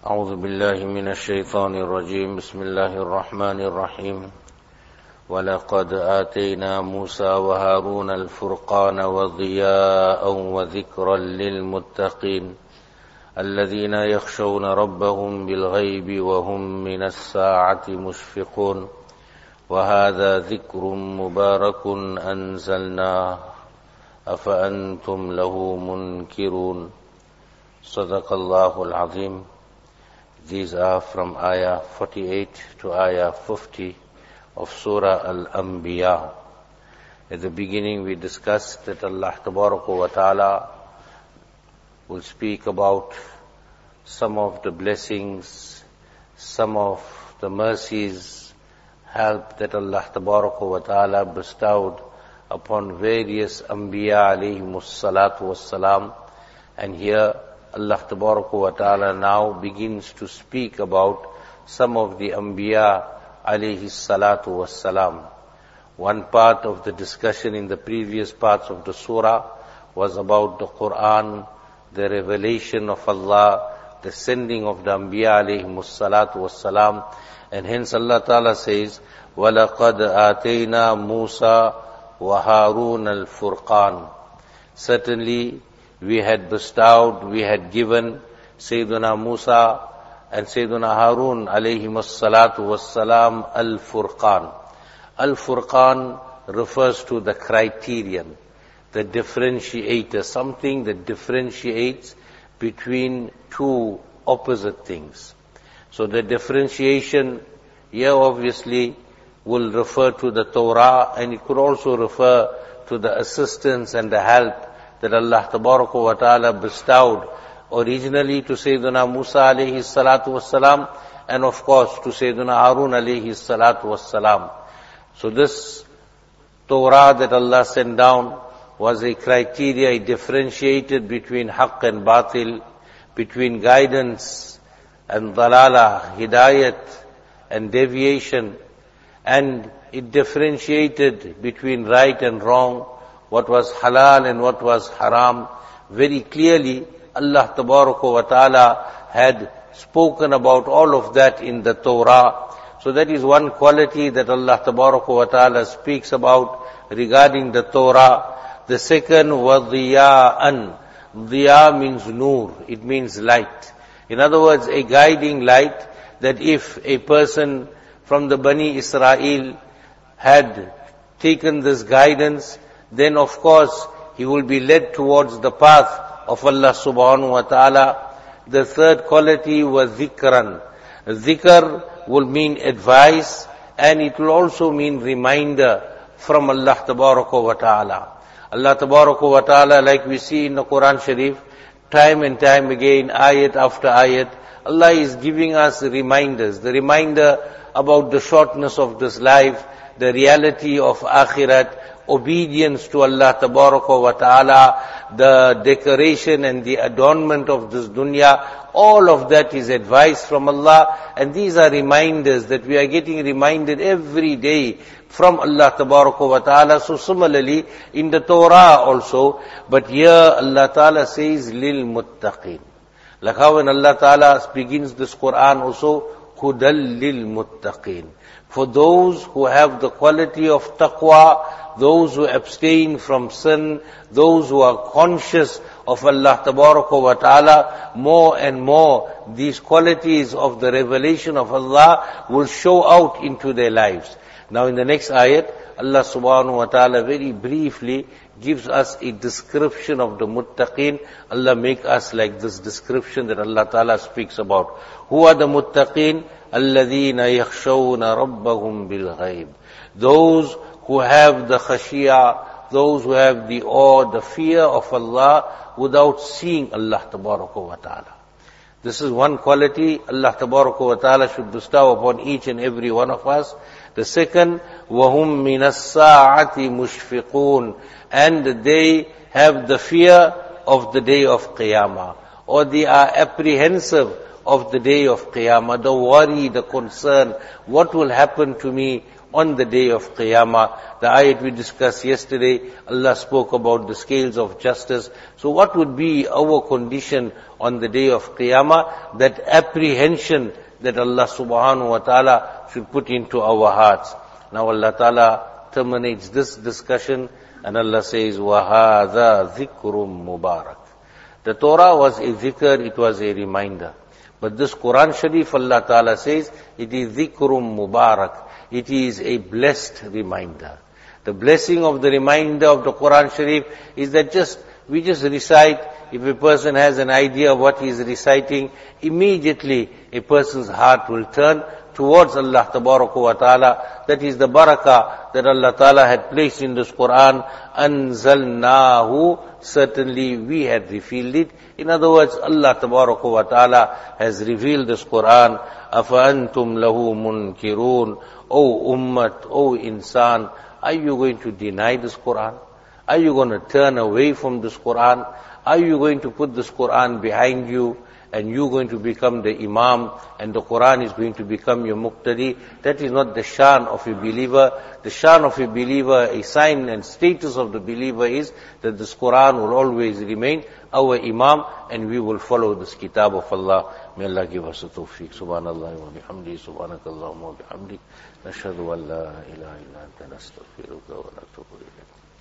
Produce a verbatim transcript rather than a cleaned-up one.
أعوذ بالله من الشيطان الرجيم بسم الله الرحمن الرحيم ولقد آتينا موسى وهارون الفرقان وضياء وذكرا للمتقين الذين يخشون ربهم بالغيب وهم من الساعة مشفقون وهذا ذكر مبارك أنزلناه أفأنتم له منكرون صدق الله العظيم. These are from ayah forty-eight to ayah fifty of Surah Al-Anbiya. At the beginning we discussed that Allah Tabaraka wa Ta'ala will speak about some of the blessings, some of the mercies, help that Allah Tabaraka wa Ta'ala bestowed upon various Anbiya alayhimus salatu wassalam. And here Allah Tabaraka wa Ta'ala now begins to speak about some of the Anbiya alayhis salatu wassalam. One part of the discussion in the previous parts of the surah was about the Quran, the revelation of Allah, the sending of the Anbiya alayhimus salatu wassalam. And hence Allah Ta'ala says, وَلَقَدْ آتَيْنَا مُوسَى وَهَارُونَ الْفُرْقَانِ. Certainly, we had bestowed, we had given Sayyiduna Musa and Sayyiduna Harun alayhimus salatu wassalam al-Furqan. Al-Furqan refers to the criterion, the differentiator, something that differentiates between two opposite things. So the differentiation here obviously will refer to the Torah, and it could also refer to the assistance and the help that Allah Tabaraka wa Ta'ala bestowed originally to Sayyidina Musa alayhi salatu wassalam, and of course to Sayyidina Harun alayhi salatu wassalam. So this Torah that Allah sent down was a criteria, it differentiated between haqq and batil, between guidance and dalala, hidayat and deviation, and it differentiated between right and wrong, what was halal and what was haram. Very clearly, Allah Tabaraka wa Ta'ala had spoken about all of that in the Torah. So that is one quality that Allah Tabaraka wa Ta'ala speaks about regarding the Torah. The second was diya'an. Diya means nur, it means light. In other words, a guiding light, that if a person from the Bani Israel had taken this guidance, then of course he will be led towards the path of Allah subhanahu wa ta'ala. The third quality was zikran. Zikr will mean advice, and it will also mean reminder from Allah tabaraka wa ta'ala. Allah tabaraka wa ta'ala, like we see in the Quran Sharif, time and time again, ayat after ayat, Allah is giving us reminders. The reminder about the shortness of this life, the reality of akhirat, obedience to Allah Tabaraka wa Ta'ala, the decoration and the adornment of this dunya, all of that is advice from Allah, and these are reminders that we are getting reminded every day from Allah Tabaraka wa Ta'ala. So similarly, in the Torah also, but here Allah Ta'ala says, lil muttaqin. Like how when Allah Ta'ala begins this Quran also, hudal lil muttaqin. For those who have the quality of taqwa, those who abstain from sin, those who are conscious of Allah Tabaraka wa Ta'ala, more and more these qualities of the revelation of Allah will show out into their lives. Now in the next ayat, Allah Subhanahu wa Ta'ala very briefly gives us a description of the muttaqin. Allah make us like this description that Allah Ta'ala speaks about. Who are the muttaqin? الَّذِينَ يَخْشَوْنَ رَبَّهُمْ بِالْغَيْبِ. Those who have the khashiyah, those who have the awe, the fear of Allah without seeing Allah Tabaraka wa Ta'ala. This is one quality Allah Tabaraka wa Ta'ala should bestow upon each and every one of us. The second, وَهُمْ مِنَ السَّاعَةِ مُشْفِقُونَ. And they have the fear of the day of Qiyamah, or they are apprehensive of the day of Qiyamah, the worry, the concern, what will happen to me, on the day of Qiyamah. The ayat we discussed yesterday, Allah spoke about the scales of justice. So what would be our condition on the day of Qiyamah? That apprehension that Allah subhanahu wa ta'ala should put into our hearts. Now Allah ta'ala terminates this discussion and Allah says, وَهَذَا ذِكْرٌ مُبَارَكٌ. The Torah was a dhikr, it was a reminder. But this Quran Sharif, Allah Ta'ala says, it is dhikrum mubarak. It is a blessed reminder. The blessing of the reminder of the Quran Sharif is that just, we just recite. If a person has an idea of what he is reciting, immediately a person's heart will turn towards Allah Tabaraka wa Ta'ala. That is the barakah that Allah Ta'ala had placed in this Quran. Anzalnahu, certainly we had revealed it. In other words, Allah Tabaraka wa Ta'ala has revealed this Quran. Afa-antum lahu munkirun. O ummat, O insan, are you going to deny this Quran? Are you going to turn away from this Quran? Are you going to put this Quran behind you and you're going to become the imam and the Quran is going to become your muqtadi? That is not the shan of a believer. The shan of a believer, a sign and status of the believer is that this Quran will always remain our imam and we will follow this kitab of Allah. May Allah give us a tawfiq. Subhanallah wa bihamdi, subhanakallahumma wa bihamdi. Nashhadu an la ilaha illa anta nastaghfiruka wa natubu ilayk.